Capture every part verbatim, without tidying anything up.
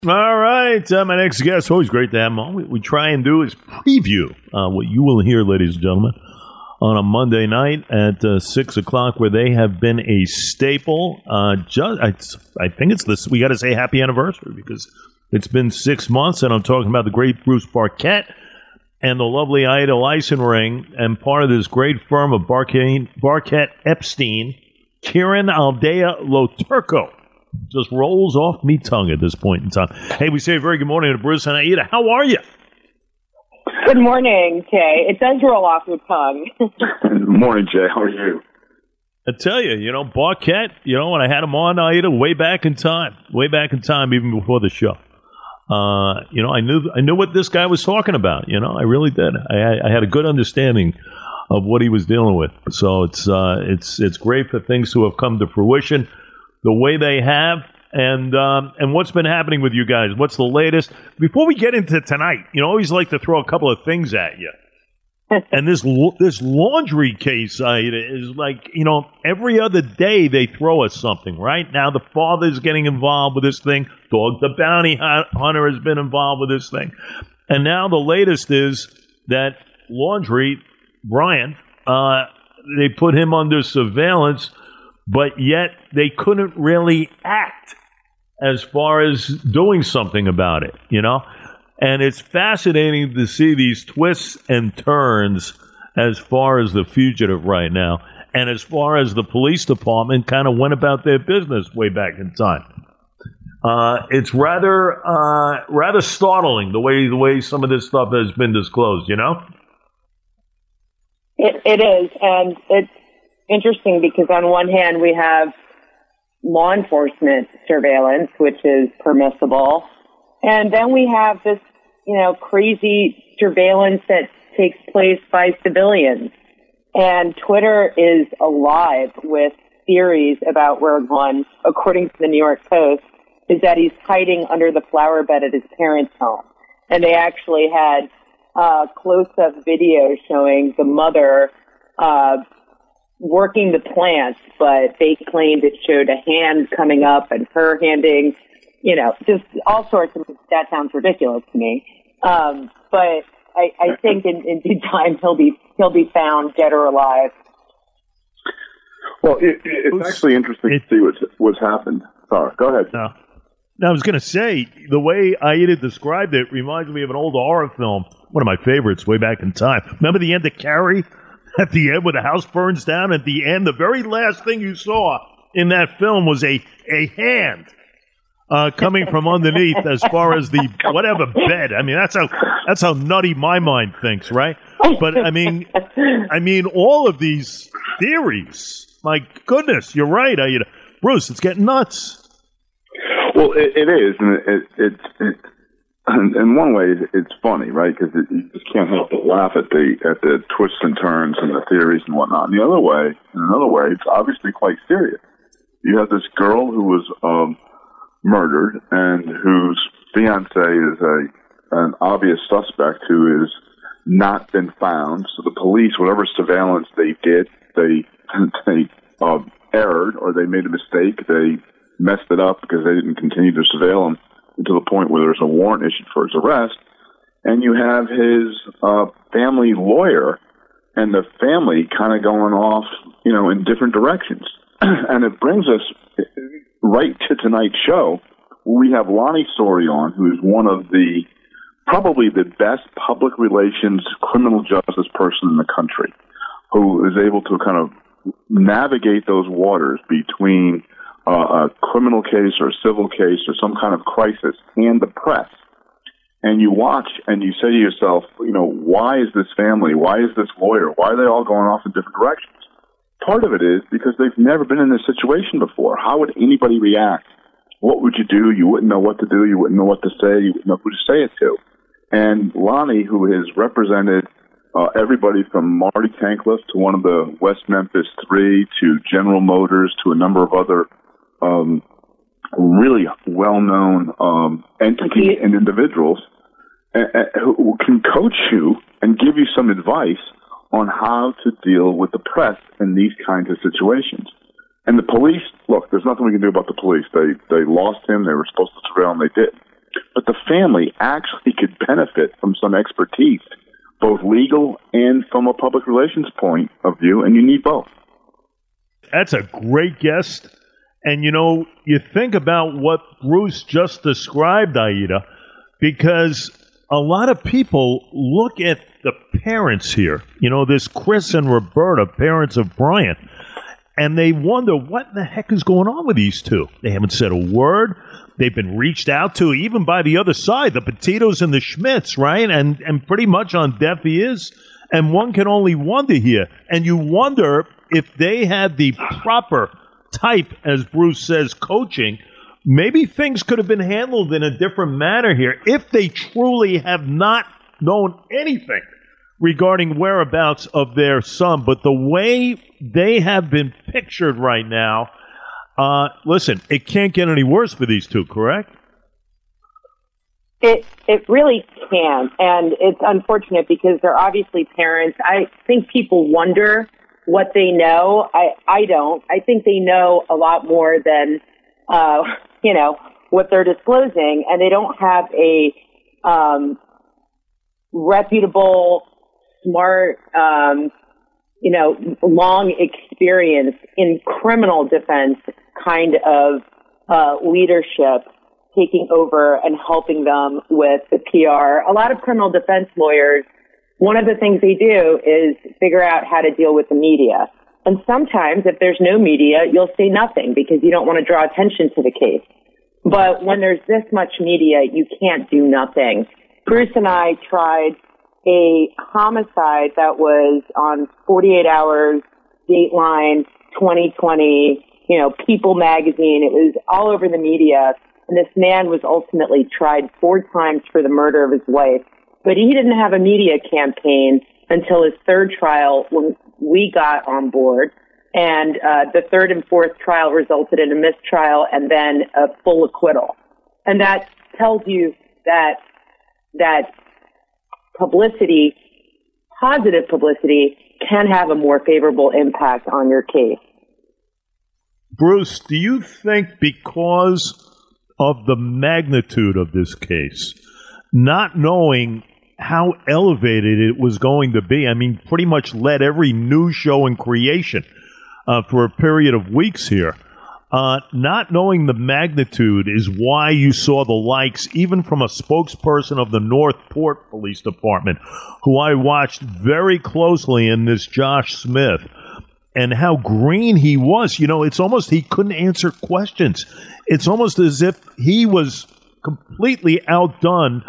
All right, uh, my next guest, always great to have him on. What we try and do is preview uh, what you will hear, ladies and gentlemen, on a Monday night at uh, six o'clock, where they have been a staple. Uh, just, I, I think it's this. We got to say happy anniversary because it's been six months, and I'm talking about the great Bruce Barquette and the lovely Aida Leisenring, and part of this great firm of Barquette, Barquette Epstein, Kieran Aldea Loturco. Just rolls off me tongue at this point in time. Hey, we say a very good morning to Bruce and Aida. How are you? Good morning, Jay. It does roll off your tongue. Good morning, Jay. How are you? I tell you, you know, Barquette, you know, when I had him on, Aida, way back in time, way back in time, even before the show. Uh, you know, I knew I knew what this guy was talking about. You know, I really did. I, I had a good understanding of what he was dealing with. So it's uh, it's it's great for things to have come to fruition the way they have. And um, and what's been happening with you guys? What's the latest? Before we get into tonight, you know, I always like to throw a couple of things at you. And this this laundry case, Aida, is like, you know, every other day they throw us something, right? Now the father's getting involved with this thing. Dog the bounty hunter has been involved with this thing. And now the latest is that Laundry, Brian, uh, they put him under surveillance, but yet they couldn't really act as far as doing something about it, you know? And it's fascinating to see these twists and turns as far as the fugitive right now, and as far as the police department kind of went about their business way back in time. Uh, it's rather uh, rather startling the way the way some of this stuff has been disclosed, you know? It, it is, and it's interesting because on one hand we have law enforcement surveillance, which is permissible, and then we have this, you know, crazy surveillance that takes place by civilians. And Twitter is alive with theories about where one, according to the New York Post, is that he's hiding under the flower bed at his parents' home. And they actually had uh, close-up video showing the mother uh, working the plants, but they claimed it showed a hand coming up and her handing, you know, just all sorts of, that sounds ridiculous to me. Um, but I, I think in, in due time he'll be, he'll be found dead or alive. Well, it, it's actually interesting it, to see what's, what's happened. Sorry, go ahead. No. Now, I was going to say, the way Aida described it reminds me of an old horror film, one of my favorites way back in time. Remember the end of Carrie? At the end, where the house burns down, at the end, the very last thing you saw in that film was a, a hand uh, coming from underneath as far as the whatever bed. I mean, that's how that's how nutty my mind thinks, right? But I mean, I mean, all of these theories. My goodness, you're right, Aida. Bruce, it's getting nuts. Well, it, it is, and it, it, it, it in one way, it's funny, right? Because you just can't help but laugh at the at the twists and turns and the theories and whatnot. And the other way, in another way, it's obviously quite serious. You have this girl who was um, murdered and whose fiance is a an obvious suspect who has not been found. So the police, whatever surveillance they did, they they uh, erred or they made a mistake. They messed it up because they didn't continue to surveil him to the point where there's a warrant issued for his arrest. And you have his uh, family lawyer and the family kind of going off, you know, in different directions. And it brings us right to tonight's show, where we have Lonnie Sori on, who is one of the, probably the best public relations criminal justice person in the country, who is able to kind of navigate those waters between Uh, a criminal case or a civil case or some kind of crisis and the press. And you watch and you say to yourself, you know, why is this family, why is this lawyer, why are they all going off in different directions? Part of it is because they've never been in this situation before. How would anybody react? What would you do? You wouldn't know what to do. You wouldn't know what to say. You wouldn't know who to say it to. And Lonnie, who has represented uh, everybody from Marty Tankleff to one of the West Memphis Three to General Motors to a number of other Um, really well-known um, entities and individuals uh, uh, who can coach you and give you some advice on how to deal with the press in these kinds of situations. And the police, look, there's nothing we can do about the police. They they lost him. They were supposed to surveil him. They did. the family actually could benefit from some expertise, both legal and from a public relations point of view, and you need both. That's a great guest. And, you know, you think about what Bruce just described, Aida, because a lot of people look at the parents here, you know, this Chris and Roberta, parents of Brian, and they wonder what the heck is going on with these two. They haven't said a word. They've been reached out to even by the other side, the Petitos and the Schmitz, right? And and pretty much on deaf ears. And one can only wonder here. And you wonder if they had the proper type, as Bruce says, coaching, maybe things could have been handled in a different manner here if they truly have not known anything regarding whereabouts of their son. But the way they have been pictured right now, uh, listen, it can't get any worse for these two, correct? It it really can, and it's unfortunate because they're obviously parents. I think people wonder what they know. I, I don't. I think they know a lot more than, uh, you know, what they're disclosing, and they don't have a um, reputable, smart, um, you know, long experience in criminal defense kind of uh, leadership taking over and helping them with the P R. A lot of criminal defense lawyers, one of the things they do is figure out how to deal with the media. And sometimes if there's no media, you'll say nothing because you don't want to draw attention to the case. But when there's this much media, you can't do nothing. Bruce and I tried a homicide that was on forty-eight hours, Dateline, twenty twenty, you know, People magazine. It was all over the media. And this man was ultimately tried four times for the murder of his wife. But he didn't have a media campaign until his third trial when we got on board. And uh, the third and fourth trial resulted in a mistrial and then a full acquittal. And that tells you that that publicity, positive publicity, can have a more favorable impact on your case. Bruce, do you think because of the magnitude of this case, not knowing how elevated it was going to be, I mean, pretty much led every news show in creation uh, for a period of weeks here, uh, not knowing the magnitude is why you saw the likes, even from a spokesperson of the Northport Police Department, who I watched very closely in this Josh Smith, and how green he was. You know, it's almost he couldn't answer questions. It's almost as if he was completely outdone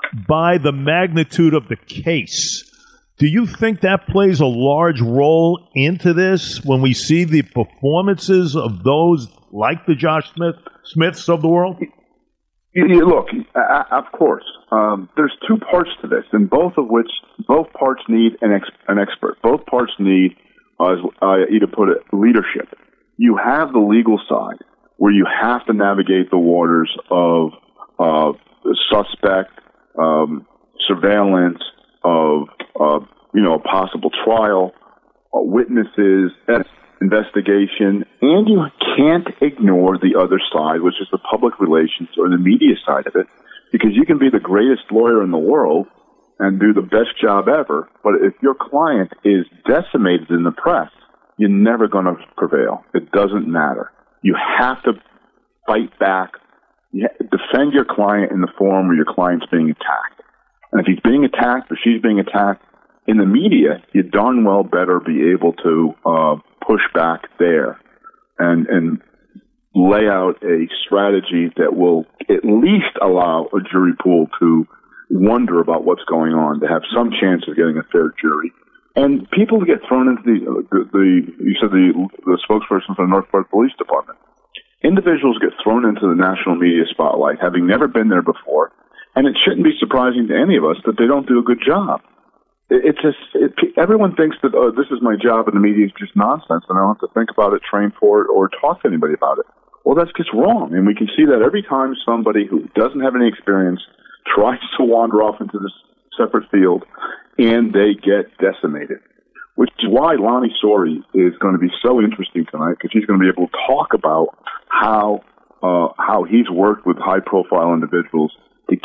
by the magnitude of the case. Do you think that plays a large role into this when we see the performances of those like the Josh Smith Smiths of the world? You, you, look, uh, of course, um, there's two parts to this, and both of which, both parts need an, ex, an expert. Both parts need, uh, as Aida put it, leadership. You have the legal side, where you have to navigate the waters of uh, suspect, um, surveillance, of uh, you know, a possible trial, uh, witnesses, investigation, and you can't ignore the other side, which is the public relations or the media side of it, because you can be the greatest lawyer in the world and do the best job ever, but if your client is decimated in the press, you're never going to prevail. It doesn't matter. You have to fight back, you ha- defend your client in the form where your client's being attacked. And if he's being attacked or she's being attacked in the media, you darn well better be able to uh, push back there and, and lay out a strategy that will at least allow a jury pool to wonder about what's going on, to have some chance of getting a fair jury. And people get thrown into the, the, the you said the, the spokesperson for the Northport Police Department. Individuals get thrown into the national media spotlight, having never been there before, and it shouldn't be surprising to any of us that they don't do a good job. It, it just it, everyone thinks that, oh, this is my job and the media is just nonsense, and I don't have to think about it, train for it, or talk to anybody about it. Well, that's just wrong, and we can see that every time somebody who doesn't have any experience tries to wander off into this separate field, and they get decimated. Which is why Lonnie Sori is going to be so interesting tonight, because he's going to be able to talk about how uh, how he's worked with high-profile individuals to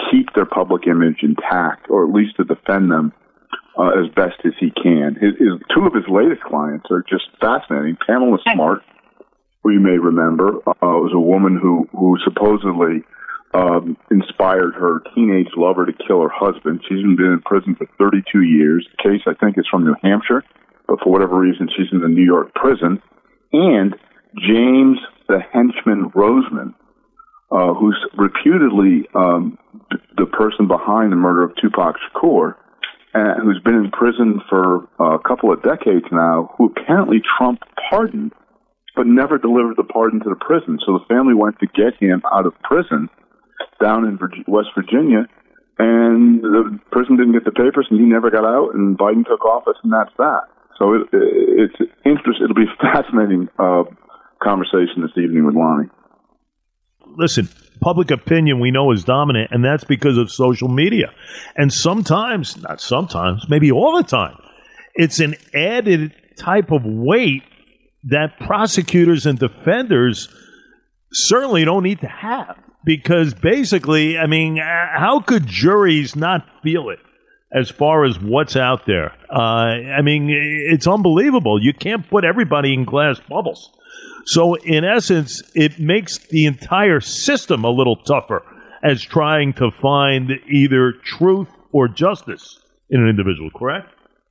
keep their public image intact, or at least to defend them uh, as best as he can. His, his, two of his latest clients are just fascinating. Pamela Smart, who you may remember, uh, was a woman who, who supposedly um, inspired her teenage lover to kill her husband. She's been in prison for thirty-two years. The case, I think, is from New Hampshire, but for whatever reason, she's in a New York prison. And James the Henchman Roseman, uh, who's reputedly um, the person behind the murder of Tupac Shakur, uh, who's been in prison for uh, a couple of decades now, who apparently Trump pardoned, but never delivered the pardon to the prison. So the family went to get him out of prison down in Virginia, West Virginia, and the prison didn't get the papers, and he never got out, and Biden took office, and that's that. So it, it, it's interest. It'll be a fascinating uh, conversation this evening with Lonnie. Listen, public opinion we know is dominant, and that's because of social media. And sometimes, not sometimes, maybe all the time, it's an added type of weight that prosecutors and defenders certainly don't need to have. Because basically, I mean, how could juries not feel it as far as what's out there? Uh, I mean, it's unbelievable. You can't put everybody in glass bubbles. So in essence, it makes the entire system a little tougher as trying to find either truth or justice in an individual, correct?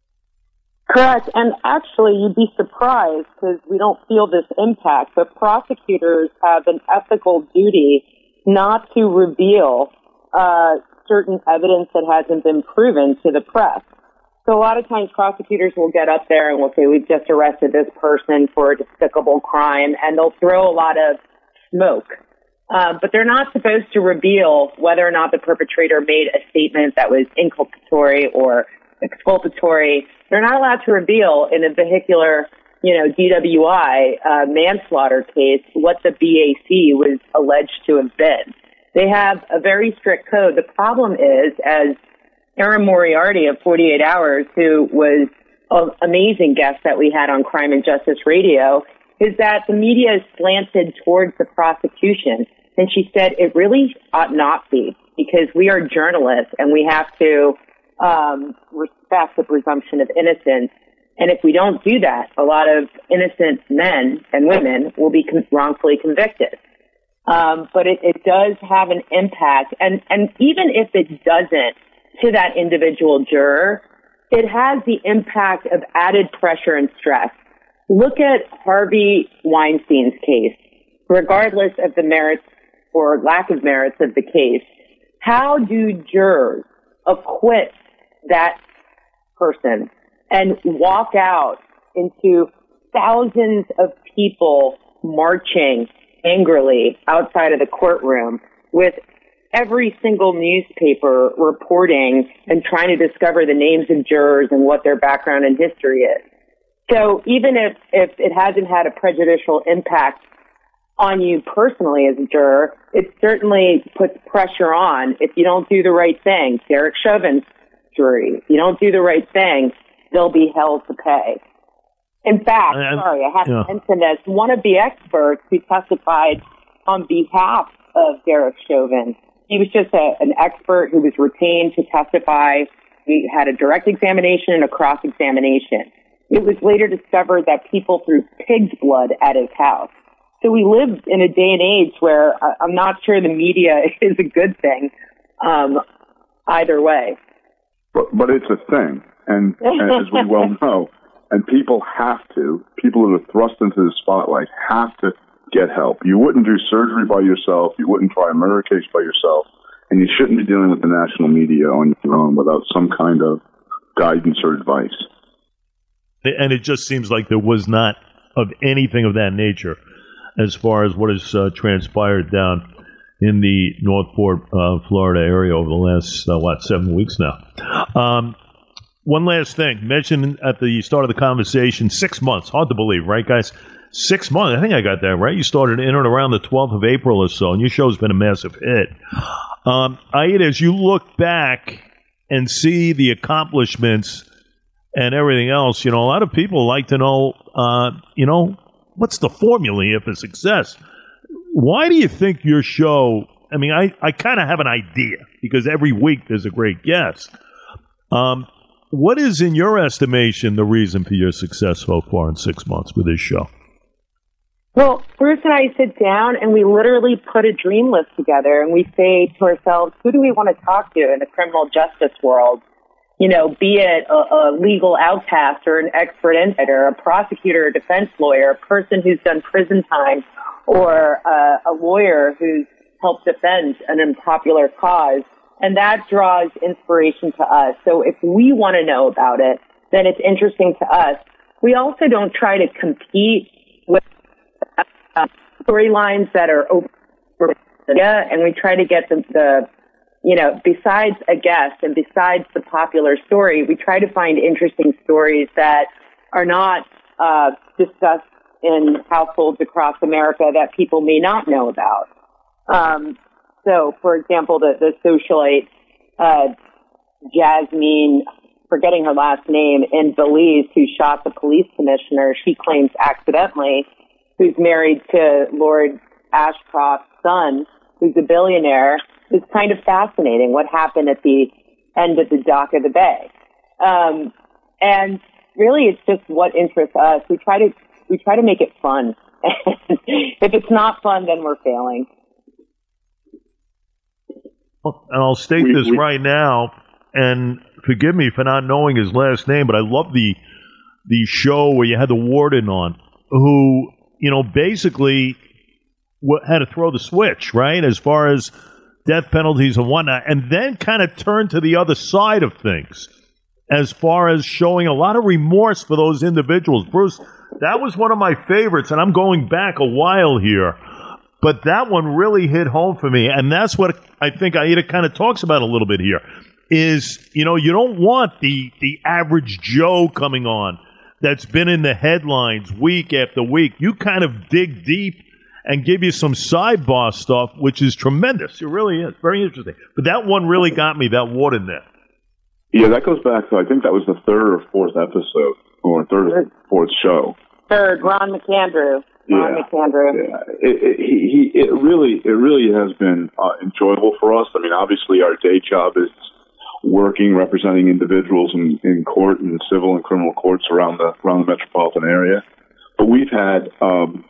Correct. And actually, you'd be surprised because we don't feel this impact, but prosecutors have an ethical duty not to reveal uh, certain evidence that hasn't been proven to the press. So a lot of times prosecutors will get up there and will say, we've just arrested this person for a despicable crime, and they'll throw a lot of smoke. Uh, but they're not supposed to reveal whether or not the perpetrator made a statement that was inculpatory or exculpatory. They're not allowed to reveal in a vehicular, you know, D W I uh, manslaughter case what the B A C was alleged to have been. They have a very strict code. The problem is, as Erin Moriarty of forty-eight hours, who was an amazing guest that we had on Crime and Justice Radio, is that the media is slanted towards the prosecution. And she said it really ought not be, because we are journalists and we have to um, respect the presumption of innocence. And if we don't do that, a lot of innocent men and women will be con- wrongfully convicted. Um, but it, it does have an impact. And, and even if it doesn't to that individual juror, it has the impact of added pressure and stress. Look at Harvey Weinstein's case. Regardless of the merits or lack of merits of the case, how do jurors acquit that person and walk out into thousands of people marching angrily outside of the courtroom with every single newspaper reporting and trying to discover the names of jurors and what their background and history is? So even if, if it hasn't had a prejudicial impact on you personally as a juror, it certainly puts pressure on. If you don't do the right thing, Derek Chauvin's jury, if you don't do the right thing, they'll be held to pay. In fact, I, sorry, I have yeah. to mention this. One of the experts who testified on behalf of Derek Chauvin, he was just a, an expert who was retained to testify. We had a direct examination and a cross-examination. It was later discovered that people threw pig's blood at his house. So we live in a day and age where I'm not sure the media is a good thing um, either way. But, but it's a thing, and, and as we well know, and people have to, people who are thrust into the spotlight have to get help. You wouldn't do surgery by yourself. You wouldn't try a murder case by yourself. And you shouldn't be dealing with the national media on your own without some kind of guidance or advice. And it just seems like there was not of anything of that nature as far as what has uh, transpired down in the Northport, uh, Florida area over the last, uh, what, seven weeks now. Um, one last thing. Mentioned at the start of the conversation, six months. Hard to believe, right, guys? Six months. I think I got that right. You started in and around the twelfth of April or so, and your show's been a massive hit. Um, Aida, as you look back and see the accomplishments and everything else, you know, a lot of people like to know, uh, you know, what's the formula here for success? Why do you think your show, I mean, I, I kind of have an idea. because every week there's a great guest. Um, what is, in your estimation, the reason for your success so far in six months with this show? Well, Bruce and I sit down and we literally put a dream list together and we say to ourselves, who do we want to talk to in the criminal justice world? You know, be it a, a legal outcast or an expert insider, a prosecutor or defense lawyer, a person who's done prison time, or a, a lawyer who's helped defend an unpopular cause. And that draws inspiration to us. So if we want to know about it, then it's interesting to us. We also don't try to compete with uh, storylines that are over, and we try to get the, the you know, besides a guest and besides the popular story, we try to find interesting stories that are not uh, discussed in households across America that people may not know about. Um, so, for example, the, the socialite uh, Jasmine, forgetting her last name, in Belize, who shot the police commissioner, she claims accidentally, who's married to Lord Ashcroft's son, who's a billionaire. It's kind of fascinating what happened at the end of the dock of the bay. Um, and really, it's just what interests us. We try to we try to make it fun. If it's not fun, then we're failing. Well, and I'll state we, this we, right now, and forgive me for not knowing his last name, but I love the the show where you had the warden on, who, you know, basically w- had to throw the switch, right, as far as death penalties and whatnot, and then kind of turned to the other side of things as far as showing a lot of remorse for those individuals. Bruce, that was one of my favorites, and I'm going back a while here, but that one really hit home for me, and that's what I think Aida kind of talks about a little bit here, is, you know, you don't want the, the average Joe coming on that's been in the headlines week after week. You kind of dig deep and give you some sidebar stuff, which is tremendous. It really is. Very interesting. But that one really got me, that warden there. Yeah, that goes back to, I think that was the third or fourth episode, or third or fourth show. Third, Ron McAndrew. Ron yeah. McAndrew. Yeah. It, it, he, it really, it really has been uh, enjoyable for us. I mean, obviously our day job is working, representing individuals in, in court, in civil and criminal courts around the, around the metropolitan area. But we've had, um,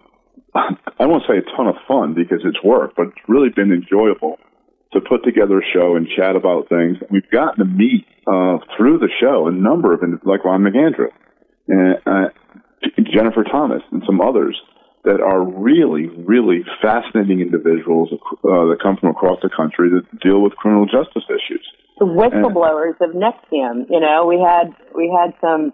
I won't say a ton of fun because it's work, but it's really been enjoyable to put together a show and chat about things. We've gotten to meet uh, through the show a number of, like Ron McAndrew, and uh, Jennifer Thomas, and some others that are really, really fascinating individuals uh, that come from across the country that deal with criminal justice issues. The whistleblowers and, of NXIVM. You know, we had we had some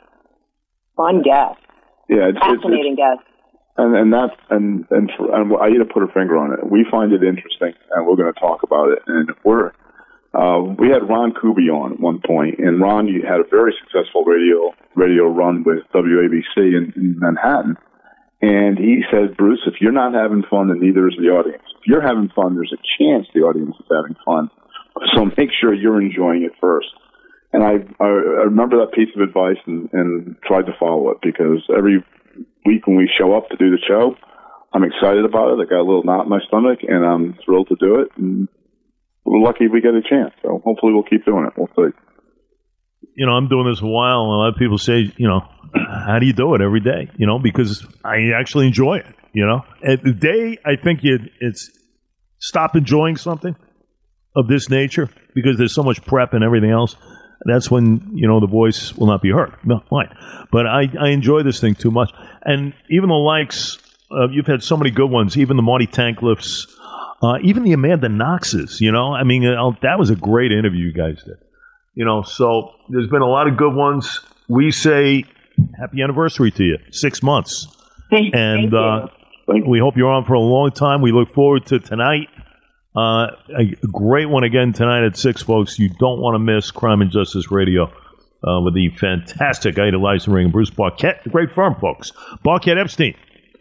fun guests. Yeah, it's, fascinating it's, it's, guests. And and that's and and, for, and Aida put her finger on it. We find it interesting, and we're going to talk about it. And we're uh, we had Ron Kuby on at one point, and Ron, you had a very successful radio radio run with W A B C in, in Manhattan. And he said, Bruce, if you're not having fun, then neither is the audience. If you're having fun, there's a chance the audience is having fun. So make sure you're enjoying it first. And I I, I remember that piece of advice and, and tried to follow it, because every week when we show up to do the show, I'm excited about it. I got a little knot in my stomach, and I'm thrilled to do it. And we're lucky we get a chance. So hopefully we'll keep doing it. We'll see. You know, I'm doing this a while, and a lot of people say, you know, how do you do it every day? You know, because I actually enjoy it, you know. At the day, I think you it's stop enjoying something of this nature because there's so much prep and everything else. That's when, you know, the voice will not be heard. No, fine. But I, I enjoy this thing too much. And even the likes, uh, you've had so many good ones, even the Marty Tankliffs, uh, even the Amanda Knoxes, you know. I mean, uh, that was a great interview you guys did. You know, so there's been a lot of good ones. We say happy anniversary to you, six months. Thank and uh, Thank we hope you're on for a long time. We look forward to tonight. Uh, a great one again tonight at six, folks. You don't want to miss Crime and Justice Radio uh, with the fantastic Aida Leisenring and Bruce Barquette. The great firm, folks. Barquette Epstein,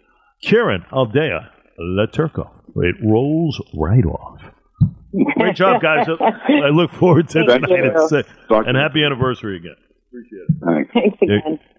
Kieran Aldea, La Turco. It rolls right off. Great job, guys. I look forward to Thank tonight you. at six. And happy anniversary again. Appreciate it. Thanks. Thanks again.